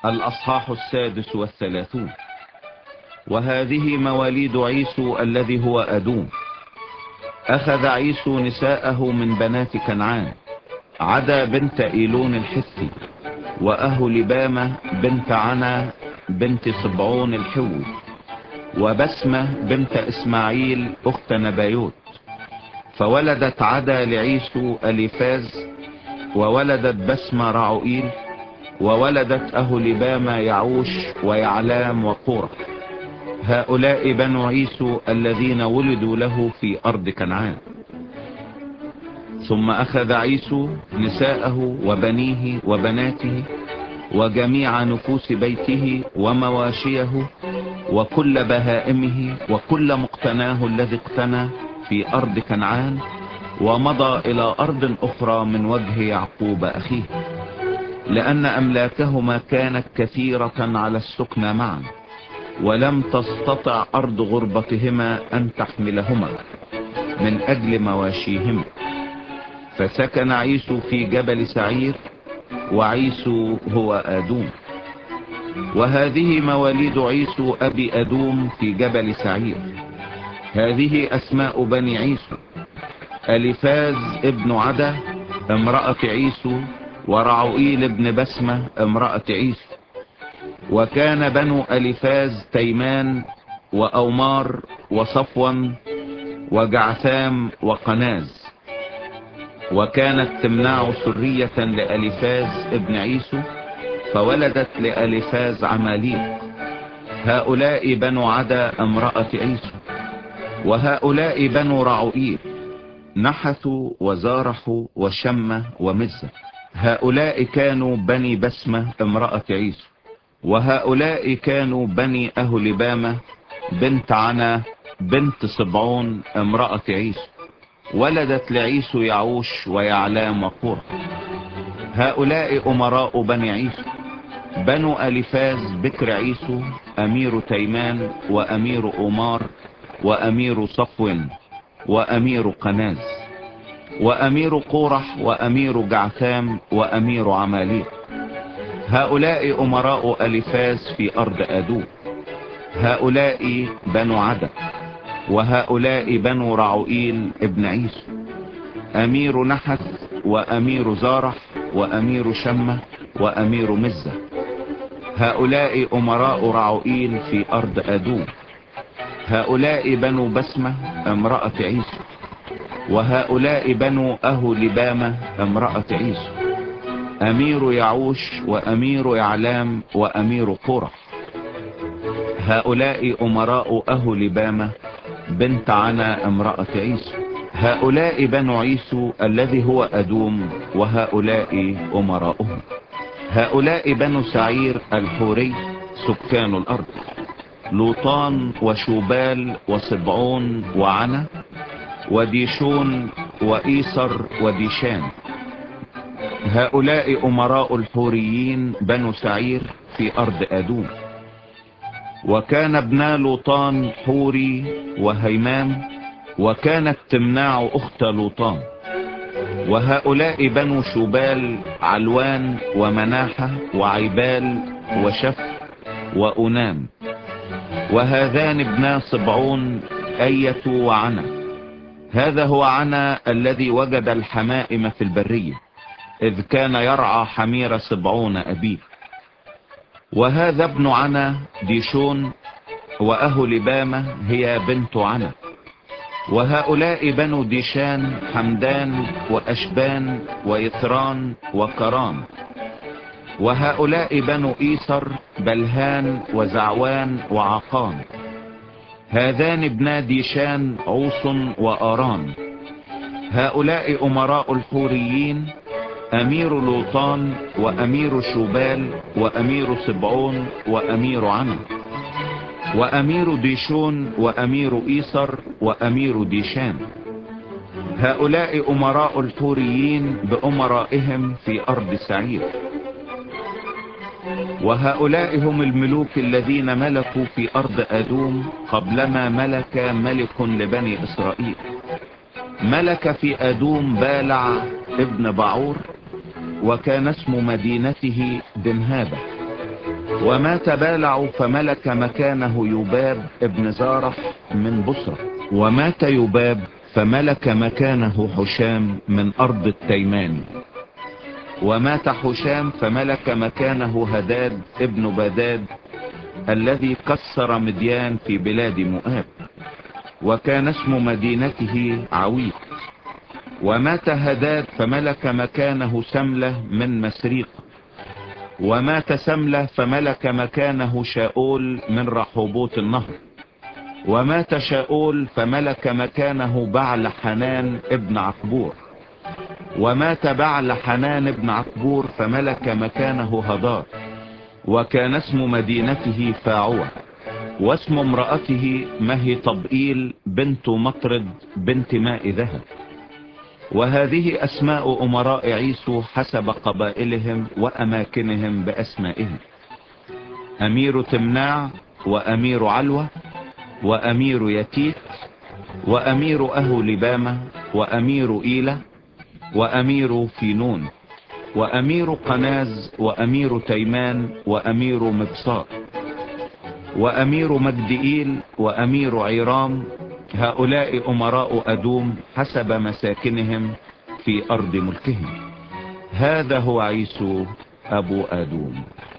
الأصحاح 36. وهذه مواليد عيسو الذي هو أدوم. أخذ عيسو نساءه من بنات كنعان، عدا بنت إيلون الحثي، وأهولبامة بنت عنا بنت صبعون الحوي، وبسمة بنت إسماعيل أخت نبايوت. فولدت عدا لعيسو أليفاز، وولدت بسمة رعوئيل، وولدت أهولبامة يعوش ويعلام وقورة. هؤلاء بنو عيسو الذين ولدوا له في أرض كنعان. ثم أخذ عيسو نساءه وبنيه وبناته وجميع نفوس بيته ومواشيه وكل بهائمه وكل مقتناه الذي اقتنى في أرض كنعان، ومضى إلى أرض أخرى من وجه يعقوب أخيه، لأن أملاكهما كانت كثيرة على السكنى معا، ولم تستطع أرض غربتهما أن تحملهما من أجل مواشيهما. فسكن عيسو في جبل سعير، وعيسو هو أدوم. وهذه مواليد عيسو أبي أدوم في جبل سعير. هذه أسماء بني عيسو: أليفاز ابن عدا امرأة عيسو، ورعوئيل ابن بسمة امرأة عيسو. وكان بنو أليفاز تيمان وأومار وصفوان وجعثام وقناز. وكانت تمنع سرية لأليفاز ابن عيسو، فولدت لأليفاز عماليق. هؤلاء بنو عدا امرأة عيسو. وهؤلاء بنو رعوئيل: نحثوا وزارحوا وشمة ومزة. هؤلاء كانوا بني بسمة امرأة عيسو. وهؤلاء كانوا بني أهولبامة بنت عنا بنت صبعون امرأة عيسو، ولدت لعيسو يعوش ويعلام وقورة. هؤلاء أمراء بني عيسو: بنو أليفاز بكر عيسو، أمير تيمان وأمير أومار وأمير صفوان وأمير قناز وأمير قورح وأمير جعثام وأمير عماليق. هؤلاء أمراء أليفاز في أرض أدوم. هؤلاء بنو عدا. وهؤلاء بنو رعوئيل ابن عيسو: أمير نحث وأمير زارح وأمير شمة وأمير مزة. هؤلاء أمراء رعوئيل في أرض أدوم. هؤلاء بنو بسمة امرأة عيسو. وهؤلاء بنو أهولبامة امرأة عيسو: أمير يعوش وأمير يعلام وأمير قورح. هؤلاء أمراء أهولبامة بنت عنا امرأة عيسو. هؤلاء بنو عيسو الذي هو أدوم، وهؤلاء أمراؤهم. هؤلاء بنو سعير الحوري سكان الأرض: لوطان وشوبال وصبعون وعنا وديشون وإيسر وديشان. هؤلاء أمراء الحوريين بنو سعير في أرض أدوم. وكان ابنا لوطان حوري وهيمام، وكانت تمنع أخت لوطان. وهؤلاء بنو شوبال علوان ومناحة وعيبال وشف وأنام. وهذان ابنا صبعون أية وعنا. هذا هو عنا الذي وجد الحمائم في البرية، إذ كان يرعى حمير صبعون أبيه. وهذا ابن عنا ديشون، وأهولبامة هي بنت عنا. وهؤلاء بنو ديشان حمدان وأشبان ويثران وكران. وهؤلاء بنو إيسر بلهان وزعوان وعقان. هذان ابنا ديشان عوص وآران. هؤلاء أمراء الحوريين: أمير لوطان وأمير شوبال وأمير صبعون وأمير عنا. وأمير ديشون وأمير إيسر وأمير ديشان. هؤلاء أمراء الحوريين بأمرائهم في أرض سعير. وهؤلاء هم الملوك الذين ملكوا في أرض أدوم قبلما ملك ملك لبني إسرائيل. ملك في أدوم بالع ابن بعور، وكان اسم مدينته دمهابة. ومات بالع فملك مكانه يباب ابن زارح من بصرة. ومات يباب فملك مكانه حشام من أرض التيمان. ومات حشام فملك مكانه هداد ابن بداد الذي كسر مديان في بلاد مؤاب، وكان اسم مدينته عويق. ومات هداد فملك مكانه سملة من مسريق. ومات سملة فملك مكانه شاؤول من رحوبوت النهر. ومات شاؤول فملك مكانه بعل حنان ابن عقبور. ومات بعل حنان ابن عقبور فملك مكانه هدار، وكان اسم مدينته فاعوة. واسم امرأته مهي طبئيل بنت مطرد بنت ماء ذهب. وهذه أسماء أمراء عيسو حسب قبائلهم وأماكنهم بأسمائهم: أمير تمناع، وأمير علوة، وأمير يتيت، وأمير أهو لبامة، وأمير إيلة، وأمير فينون، وأمير قناز، وأمير تيمان، وأمير مبصار، وأمير مجدئيل، وأمير عيرام. هؤلاء أمراء أدوم حسب مساكنهم في أرض ملكهم. هذا هو عيسو أبو أدوم.